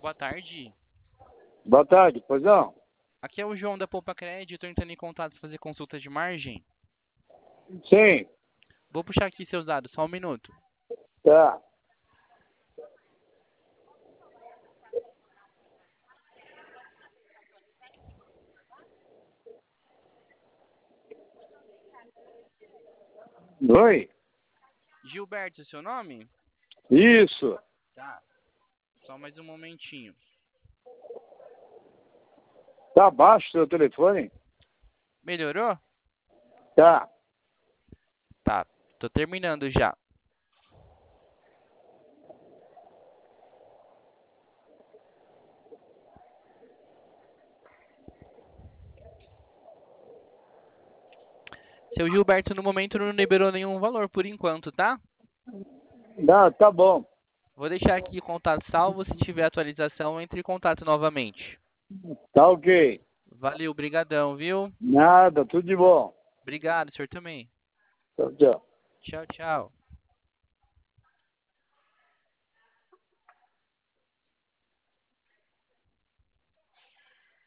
boa tarde. Boa tarde, pois não? Aqui é o João da Poupa Crédito, entrando em contato para fazer consulta de margem. Sim, Vou puxar aqui seus dados, só um minuto. tá. Oi? Gilberto, seu nome? Isso. Tá. Só mais um momentinho. Tá baixo seu telefone? Melhorou? Tá. Tá. Tô terminando já. Seu Gilberto, no momento não liberou nenhum valor por enquanto, tá? Não, tá bom. Vou deixar aqui o contato salvo. Se tiver atualização, entre em contato novamente. Tá ok. Valeu, brigadão, viu? Nada, tudo de bom. Obrigado, senhor também. Tchau, tchau. Tchau, tchau.